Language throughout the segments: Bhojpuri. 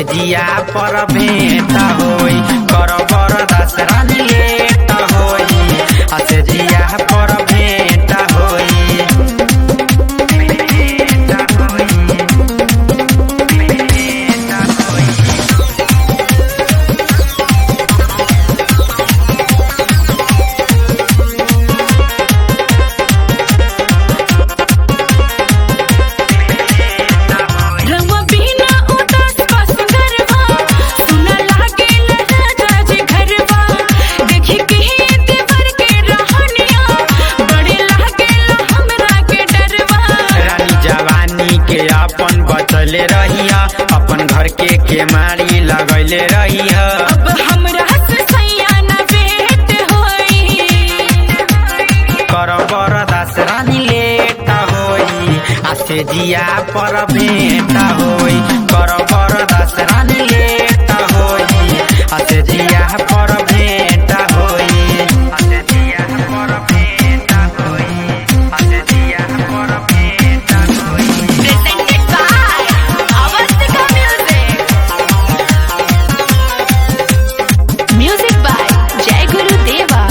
से जिया पर भेंट होई कर बरदास रानी लेट होई से जिया पर भेंट होई। अपन बचले रहिया अपन घर के केमारी लगैले रहिया। अब हमरा से सैया ना भेंट होई कर बरदास रानी लेट होई से जिया पर भेंट होई कर बरदास रानी लेट होई से जिया पर भेंट होई से जिया पर भेंट होई से जिया पर भेंट होई। presented by Avastika Music by Jai Guru Deva।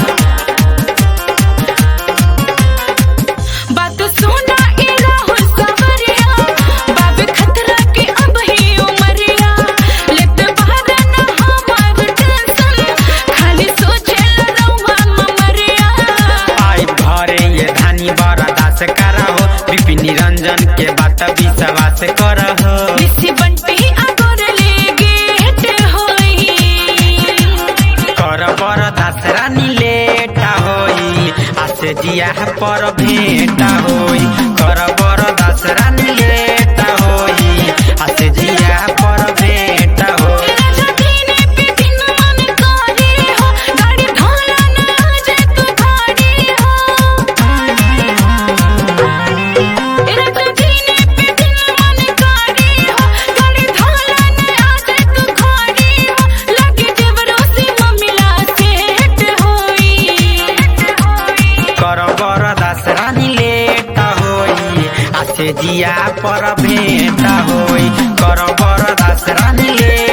बात सुना ए राहुल सवरिया बाब खतरा के अब ही उमरिया लेत बहारा ना हमार टेंशन खाली सोचे रहुआ ममरिया। आई भरे ये धानी बरदास करहो विपिन निरंजन के बात विश्वास करहो। निसी बंटी आगोर ले गेट होई कर बरदास रानी लेट होई से जिया पर भेंट होई कर बरदास रानी लेट होई से जिया पर भेंट होई। राजा दीने पे दिन मन करे हो गाड़ी धोला ना जे तू भाड़ी हो। राजा दीने पे दिन मन करे हो गाड़ी धोला ना जे तू भाड़ी हो। लगे जेवरों से ममिला सेट होई कर बरदास रानी लेट होई से जिया पर भेंट होई कर बरदास रानी लेट